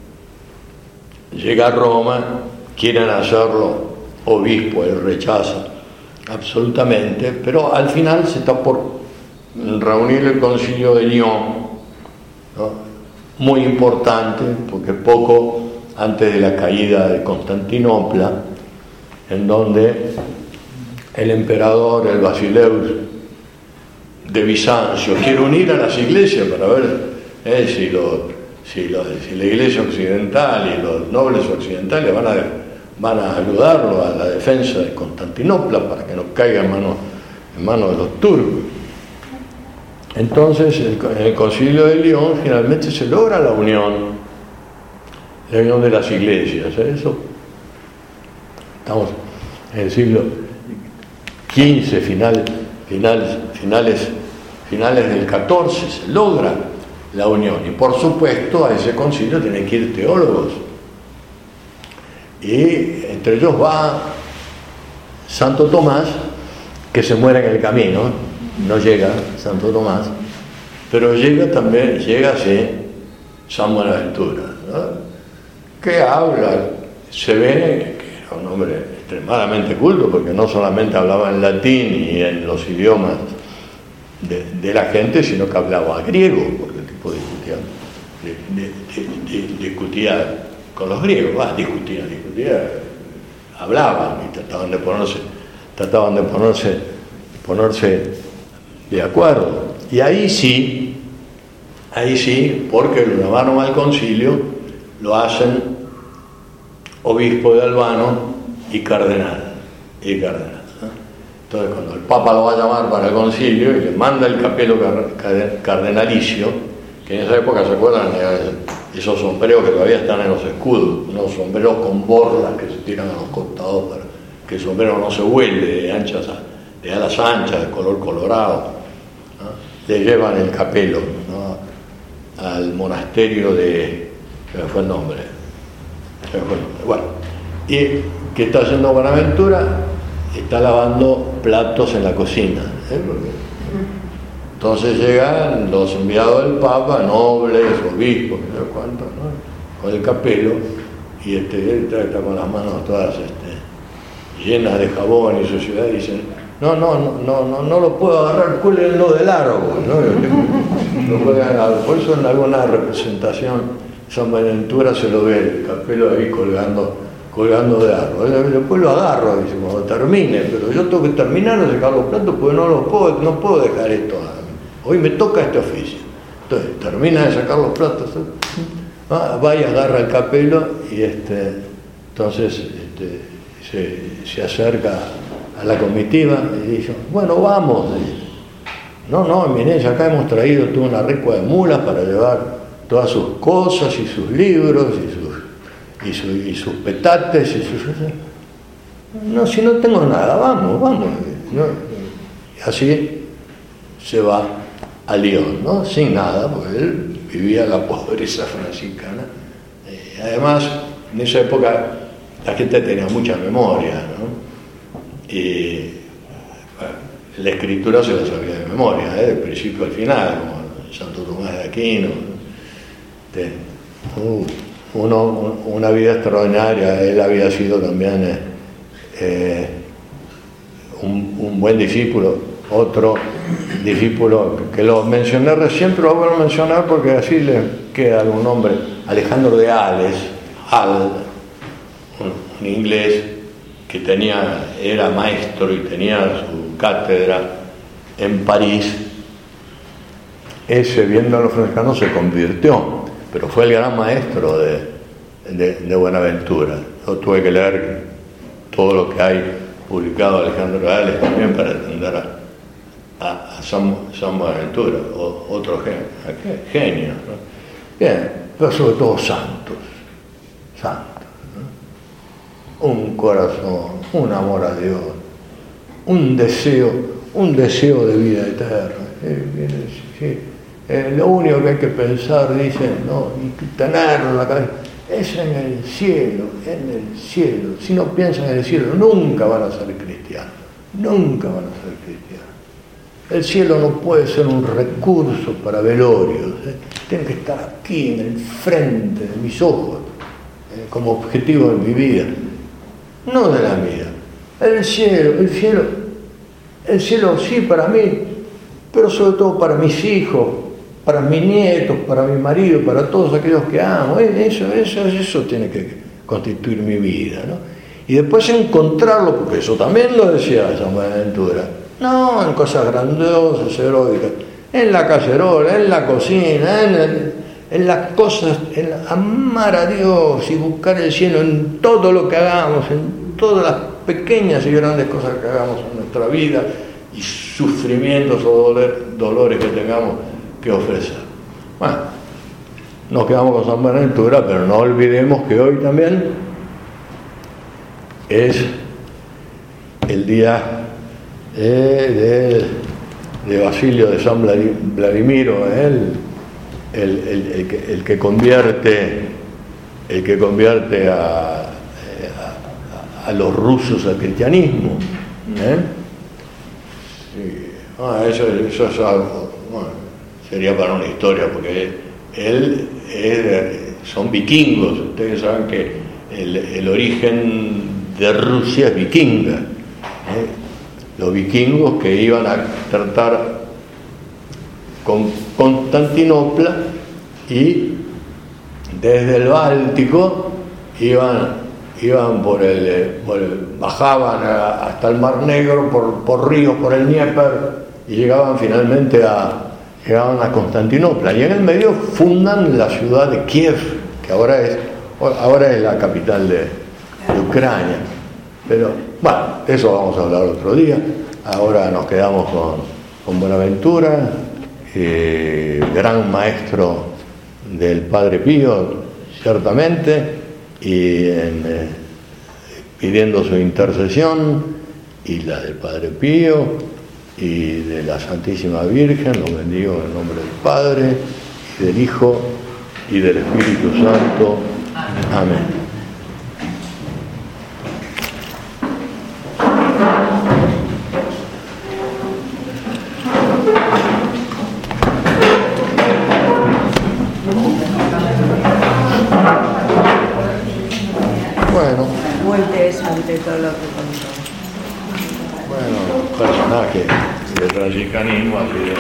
llega a Roma, quieren hacerlo obispo, él rechaza absolutamente, pero al final se está por reunir el concilio de Lyon, ¿no? Muy importante, porque poco antes de la caída de Constantinopla, en donde el emperador, el Basileus de Bizancio, quiere unir a las iglesias para ver eh, si, lo, si, lo, si la iglesia occidental y los nobles occidentales van a, van a ayudarlo a la defensa de Constantinopla para que no caiga en manos en manos de los turcos. Entonces, en el concilio de Lyon finalmente se logra la unión, la unión de las iglesias. Eso, estamos en el siglo quince, final, finales, finales, finales del catorce, se logra la unión. Y por supuesto, a ese concilio tienen que ir teólogos. Y entre ellos va Santo Tomás, que se muere en el camino. No llega Santo Tomás, pero llega también, llega así San Buenaventura, ¿no? Que habla, se ve que era un hombre extremadamente culto, porque no solamente hablaba en latín y en los idiomas de, de la gente, sino que hablaba griego, porque el tipo discutía, de, de, de, discutía con los griegos, va, discutía, discutía, hablaban y trataban de ponerse, trataban de ponerse, ponerse de acuerdo. Y ahí sí, ahí sí, porque lo llamaron al concilio, lo hacen obispo de Albano y cardenal, y cardenal, ¿no? Entonces, cuando el Papa lo va a llamar para el concilio y le manda el capelo cardenalicio, que en esa época, ¿se acuerdan? Esos sombreros que todavía están en los escudos, unos sombreros con borlas que se tiran a los costados para que el sombrero no se vuele, de anchas, de alas anchas, de color colorado, ¿no? Le llevan el capelo, ¿no?, al monasterio de... ¿qué fue el nombre? ¿Qué fue el nombre? Bueno, y que está haciendo Buenaventura, está lavando platos en la cocina, ¿eh? Porque entonces llegan los enviados del Papa, nobles, obispos, no sé cuántos, ¿no?, con el capelo, y este, él está con las manos todas este, llenas de jabón y suciedad, y dicen, no, no, no, no, no, no lo puedo agarrar, cuélguenlo del árbol, ¿no? Lo pueden agarrar. Por eso en alguna representación San Buenaventura se lo ve el capelo ahí colgando, colgando de árbol. Después lo agarro, dice, cuando termine, pero yo tengo que terminar de sacar los platos porque no los puedo, no puedo dejar esto. Hoy me toca este oficio. Entonces, termina de sacar los platos, va y agarra el capelo y este, entonces este, se, se acerca a la comitiva y dice, bueno, vamos. No, no, eminencia, acá hemos traído toda una recua de mulas para llevar todas sus cosas y sus libros y sus, y, su, y sus petates y sus... No, si no tengo nada, vamos, vamos. ¿No? Y así se va a León, ¿no? Sin nada, porque él vivía la pobreza franciscana. Eh, además, en esa época la gente tenía mucha memoria, ¿no? Y bueno, la escritura se la sabía de memoria, ¿eh? Del principio al final, como Santo Tomás de Aquino. De, uh, uno, una vida extraordinaria. Él había sido también eh, eh, un, un buen discípulo. Otro discípulo que lo mencioné recién, pero lo voy a mencionar porque así le queda algún nombre, Alejandro de Ales, Al, un, un inglés que tenía, era maestro y tenía su cátedra en París. Ese, viendo a los franciscanos, se convirtió, pero fue el gran maestro de, de, de Buenaventura. Yo tuve que leer todo lo que hay publicado de Alejandro de Ales también para entender a a, a San, San Buenaventura, o, otro genio, genio, ¿no? Bien, pero sobre todo santos, santos, ¿no? Un corazón, un amor a Dios, un deseo, un deseo de vida eterna. ¿Sí? Sí. Eh, lo único que hay que pensar, dicen, ¿no?, y tenerlo en la cabeza, es en el cielo, en el cielo. Si no piensan en el cielo, nunca van a ser cristianos, nunca van a ser cristianos. El cielo no puede ser un recurso para velorios, ¿eh? Tiene que estar aquí, en el frente de mis ojos, ¿eh?, como objetivo de mi vida, no de la mía. El cielo, el cielo, el cielo sí para mí, pero sobre todo para mis hijos, para mis nietos, para mi marido, para todos aquellos que amo. Eso, eso, eso tiene que constituir mi vida, ¿no? Y después encontrarlo, porque eso también lo decía San Buenaventura, no en cosas grandiosas, heroicas, en la cacerola, en la cocina, en, el, en las cosas, en amar a Dios y buscar el cielo en todo lo que hagamos, en todas las pequeñas y grandes cosas que hagamos en nuestra vida y sufrimientos o dolor, dolores que tengamos que ofrecer. Bueno, nos quedamos con San Buenaventura, pero no olvidemos que hoy también es el día eh, de, de Basilio de San Vladimiro, eh, el, el, el, el, que, el que convierte el que convierte a, a, a los rusos al cristianismo, ¿eh? Sí. Ah, eso, eso es algo, bueno, sería para una historia, porque él, él son vikingos. Ustedes saben que el, el origen de Rusia es vikinga, ¿eh? Los vikingos que iban a tratar con Constantinopla y desde el Báltico iban, iban por el, por el bajaban a, hasta el Mar Negro por, por ríos, por el Dnieper, y llegaban finalmente a llegaban a Constantinopla, y en el medio fundan la ciudad de Kiev, que ahora es ahora es la capital de, de Ucrania. Pero bueno, eso vamos a hablar otro día. Ahora nos quedamos con, con Buenaventura, eh, gran maestro del Padre Pío, ciertamente, y en, eh, pidiendo su intercesión y la del Padre Pío y de la Santísima Virgen. Los bendigo en el nombre del Padre y del Hijo y del Espíritu Santo. Amén. Bueno. Muy interesante todo lo que contó. Bueno, personaje del rajicanismo, así de